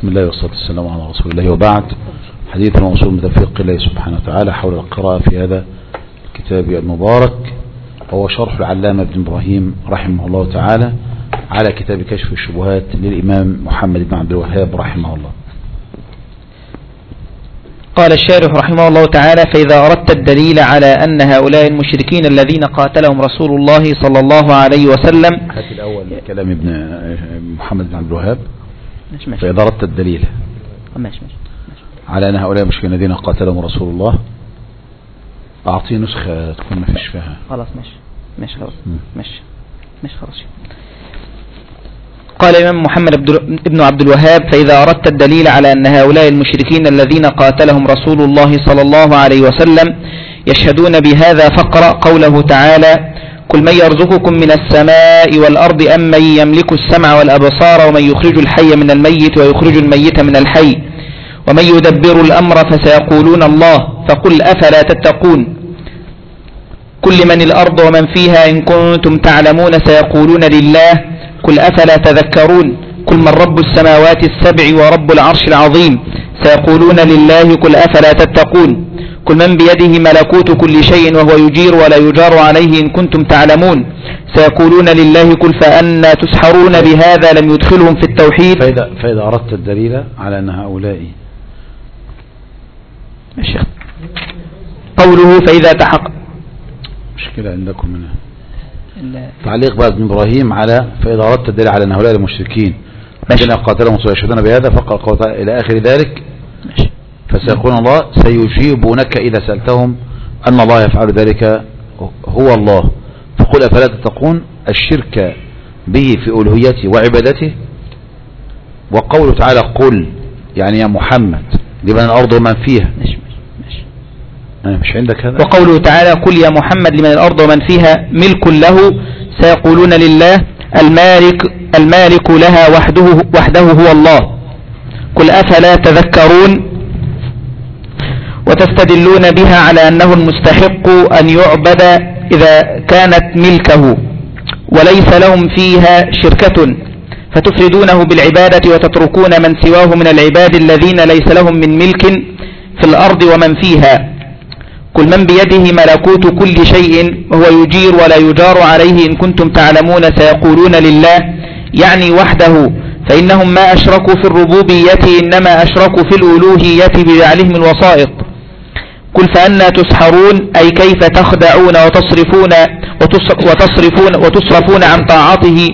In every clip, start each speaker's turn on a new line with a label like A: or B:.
A: بسم الله والصلاة والسلام على رسول الله، وبعد. حديث موصول من توفيق الله سبحانه وتعالى حول القراءة في هذا الكتاب المبارك، وهو شرح العلامة ابن إبراهيم رحمه الله تعالى على كتاب كشف الشبهات للإمام محمد بن عبد الوهاب رحمه الله.
B: قال الشارح رحمه الله تعالى: فإذا أردت الدليل على أن هؤلاء المشركين الذين قاتلهم رسول الله صلى الله عليه وسلم.
A: هات الأول كلام ابن محمد بن عبد الوهاب. فإذا أردت الدليل على أن هؤلاء المشركين الذين قاتلهم رسول الله، أعطيه نسخة تكون ما فيش فيها.
B: خلاص ماشي خلاص. قال الإمام محمد بن عبد الوهاب: فإذا أردت الدليل على أن هؤلاء المشركين الذين قاتلهم رسول الله صلى الله عليه وسلم يشهدون بهذا فاقرأ قوله تعالى: قل من يرزقكم من السماء والأرض أم من يملك السمع والأبصار ومن يخرج الحي من الميت ويخرج الميت من الحي ومن يدبر الأمر فسيقولون الله فقل أفلا تتقون. كل من الأرض ومن فيها إن كنتم تعلمون سيقولون لله قل أفلا تذكرون. قل من رب السماوات السبع ورب العرش العظيم سيقولون لله قل أفلا تتقون. قل من بيده ملكوت كل شيء وهو يجير ولا يجار عليه إن كنتم تعلمون سيقولون لله قل فأنا تسحرون. بهذا لم يدخلهم في التوحيد.
A: فإذا أردت الدليل على أن هؤلاء
B: قوله فإذا تحقق
A: مشكلة عندكم منها تعليق بقى ابن إبراهيم على فإذا أردت الدليل على أن هؤلاء المشركين الذين قاتلهم يشهدون بهذا فقال قوة إلى آخر ذلك فسيقولون الله سيجيبونك إذا سألتهم أن الله يفعل ذلك هو الله فقل أفلا تتقون. الشرك به في ألوهيته وعبادته. وقوله تعالى قل يعني يا محمد لمن الأرض ومن فيها. مش عندك هذا؟
B: وقوله تعالى قل يا محمد لمن الأرض ومن فيها ملك له سيقولون لله المالك لها وحده هو الله. قل أفلا تذكرون. وتستدلون بها على أنه المستحق أن يعبد إذا كانت ملكه وليس لهم فيها شركة فتفردونه بالعبادة وتتركون من سواه من العباد الذين ليس لهم من ملك في الأرض ومن فيها. قل من بيده ملكوت كل شيء وهو يجير ولا يجار عليه إن كنتم تعلمون سيقولون لله يعني وحده فإنهم ما أشركوا في الربوبية إنما أشركوا في الألوهية بجعلهم الوسائط. قل فأنا تسحرون أي كيف تخدعون وتصرفون عن طاعته.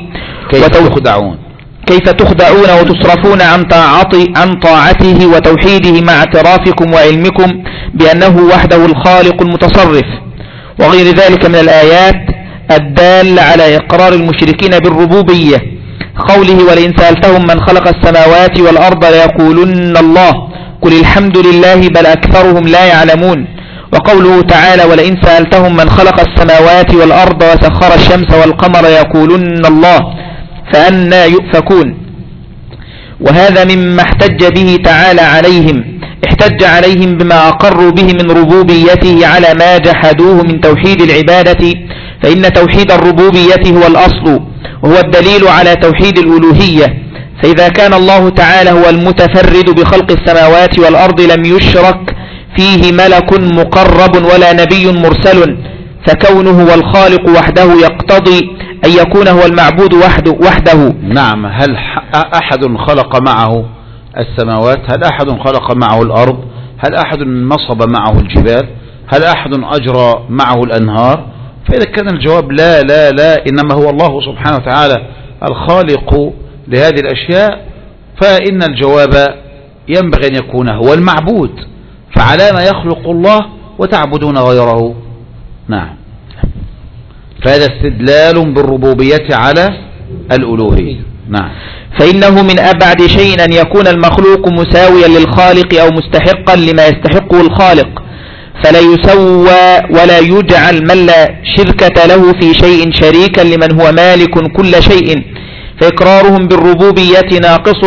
B: كيف تخدعون وتصرفون عن طاعته وتوحيده مع اعترافكم وعلمكم بأنه وحده الخالق المتصرف وغير ذلك من الآيات الدال على إقرار المشركين بالربوبية. قوله ولئن سألتهم من خلق السماوات والأرض ليقولن الله قل الحمد لله بل أكثرهم لا يعلمون. وقوله تعالى ولئن سألتهم من خلق السماوات والأرض وسخر الشمس والقمر يقولن الله فأنا يؤفكون. وهذا مما احتج به تعالى عليهم. احتج عليهم بما أقروا به من ربوبيته على ما جحدوه من توحيد العبادة فإن توحيد الربوبية هو الأصل وهو الدليل على توحيد الألوهية. فإذا كان الله تعالى هو المتفرد بخلق السماوات والأرض لم يشرك فيه ملك مقرب ولا نبي مرسل فكونه هو الخالق وحده يقتضي أن يكون هو المعبود وحده.
A: نعم. هل أحد خلق معه السماوات؟ هل أحد خلق معه الأرض؟ هل أحد نصب معه الجبال؟ هل أحد أجرى معه الأنهار؟ فإذا كان الجواب لا لا لا إنما هو الله سبحانه وتعالى الخالق لهذه الأشياء فإن الجواب ينبغي أن يكون هو المعبود. فعلى ما يخلق الله وتعبدون غيره؟ نعم. فهذا استدلال بالربوبية على الألوهية. نعم.
B: فإنه من أبعد شيء أن يكون المخلوق مساويا للخالق أو مستحقا لما يستحقه الخالق فلا يسوى ولا يجعل من لا شركة له في شيء شريكا لمن هو مالك كل شيء فإقرارهم بالربوبية ناقص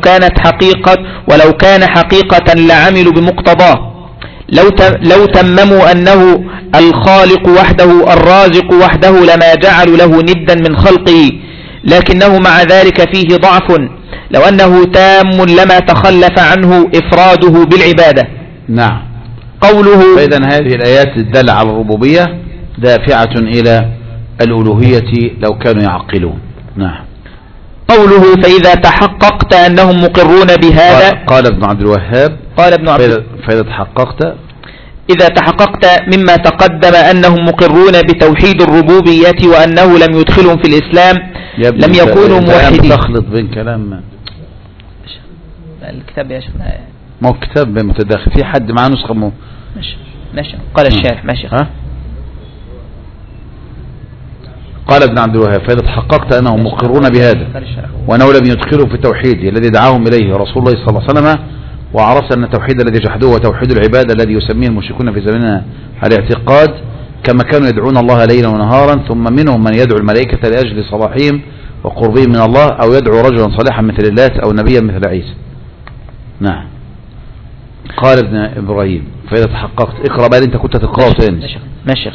B: ولو كان حقيقة لعملوا بمقتضاه. لو تمموا أنه الخالق وحده الرازق وحده لما جعلوا له ندا من خلقه لكنه مع ذلك فيه ضعف لو أنه تام لما تخلف عنه إفراده بالعبادة.
A: نعم.
B: قوله
A: فإذا هذه الآيات الدالة على الربوبية دافعة إلى الألوهية لو كانوا يعقلون. نعم.
B: قوله فإذا تحققت أنهم مقرون بهذا،
A: قال ابن عبد الوهاب فإذا تحققت،
B: إذا تحققت مما تقدم أنهم مقرون بتوحيد الربوبية وأنه لم يدخلهم في الإسلام لم يكونوا موحدين.
A: تخلط بين كلام
B: الكتاب يا شيخنا،
A: ما هو كتاب متداخل، في حد معاه نسخة
B: ماشي. قال الشارح ماشي.
A: قال ابن عبد الوهاب فإذا تحققت أنهم مقرون بهذا وأنه لم يدخلوا في التوحيد الذي دعاهم إليه رسول الله صلى الله عليه وسلم، وعرفت أن التوحيد الذي جحدوه هو توحيد العبادة الذي يسميه المشركون في زماننا الاعتقاد، كما كانوا يدعون الله ليلا ونهارا، ثم منهم من يدعو الملائكة لأجل صلاحهم وقربهم من الله، أو يدعو رجلا صالحا مثل اللات أو نبيا مثل عيسى. نعم. قال ابن إبراهيم فإذا تحققت، اقرأ بقى أنت كنت تقرأه تاني.
B: ماشي.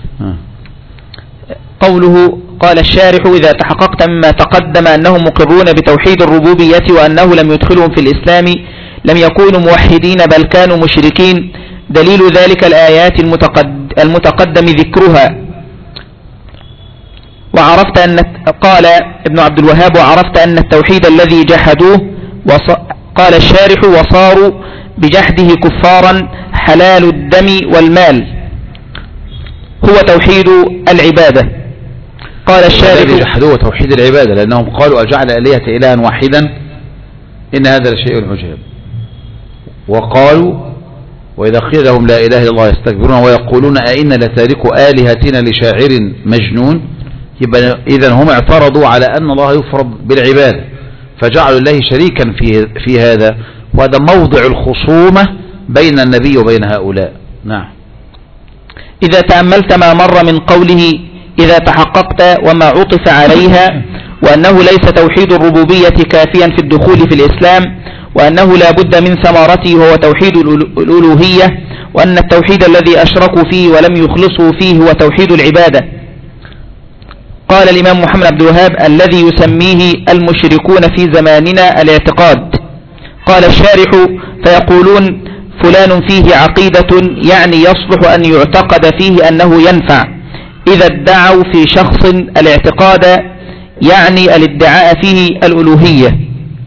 B: قوله قال الشارح إذا تحققت مما تقدم أنهم مقرون بتوحيد الربوبية وأنه لم يدخلهم في الإسلام لم يكونوا موحدين بل كانوا مشركين، دليل ذلك الآيات المتقدم ذكرها. وعرفت أن قال ابن عبد الوهاب وعرفت أن التوحيد الذي جحدوه قال الشارح وصاروا بجحده كفارا حلال الدم والمال هو توحيد العبادة. قال الشارح
A: الذي جحدوه توحيد العبادة لأنهم قالوا أجعل آلهة إلها واحدا إن هذا لشيء عجاب، وقالوا وإذا قيل لهم لا إله إلا الله يستكبرون ويقولون أئنا لتاركوا آلهتنا لشاعر مجنون. يبقى إذن هم اعترضوا على أن الله يفرض بالعبادة فجعلوا الله شريكا في هذا، وهذا موضع الخصومة بين النبي وبين هؤلاء. نعم.
B: إذا تأملت ما مر من قوله إذا تحققت وما عطف عليها، وأنه ليس توحيد الربوبية كافيا في الدخول في الإسلام، وأنه لا بد من ثمرته هو توحيد الألوهية، وأن التوحيد الذي أشركوا فيه ولم يخلصوا فيه هو توحيد العبادة. قال الإمام محمد عبد الوهاب الذي يسميه المشركون في زماننا الاعتقاد. قال الشارح فيقولون فلان فيه عقيدة يعني يصلح أن يعتقد فيه أنه ينفع، إذا ادعوا في شخص الاعتقاد يعني الادعاء فيه الألوهية.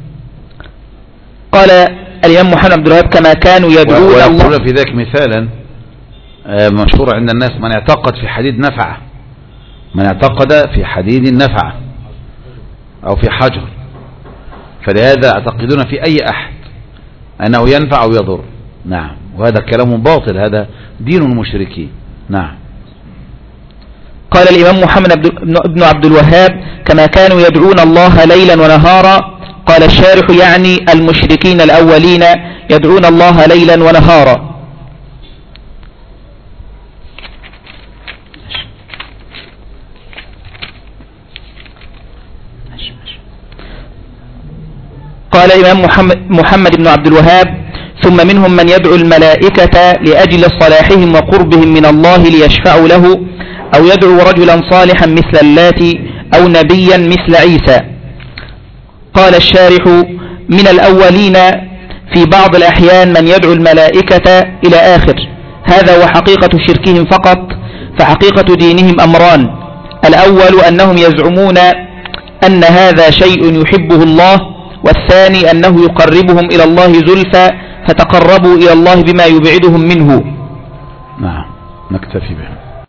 B: قال الإمام محمد عبد الوهاب كما كانوا يدعون الله.
A: ويقول في ذلك مثالا مشهور عند الناس من اعتقد في حديد نفع، من اعتقد في حديد نفع أو في حجر، فلهذا اعتقدون في أي أحد أنه ينفع أو يضر. نعم. وهذا كلام باطل، هذا دين المشركين. نعم.
B: قال الإمام محمد بن عبد الوهاب كما كانوا يدعون الله ليلا ونهارا. قال الشارح يعني المشركين الأولين يدعون الله ليلا ونهارا. قال الإمام محمد بن عبد الوهاب ثم منهم من يدعو الملائكة لأجل صلاحهم وقربهم من الله ليشفعوا له، أو يدعو رجلا صالحا مثل اللات أو نبيا مثل عيسى. قال الشارح من الأولين في بعض الأحيان من يدعو الملائكة إلى آخر. هذا وحقيقة شركهم فقط، فحقيقة دينهم أمران: الأول أنهم يزعمون أن هذا شيء يحبه الله، والثاني أنه يقربهم إلى الله زلفى فتقربوا إلى الله بما يبعدهم منه.
A: نعم. نكتفي به.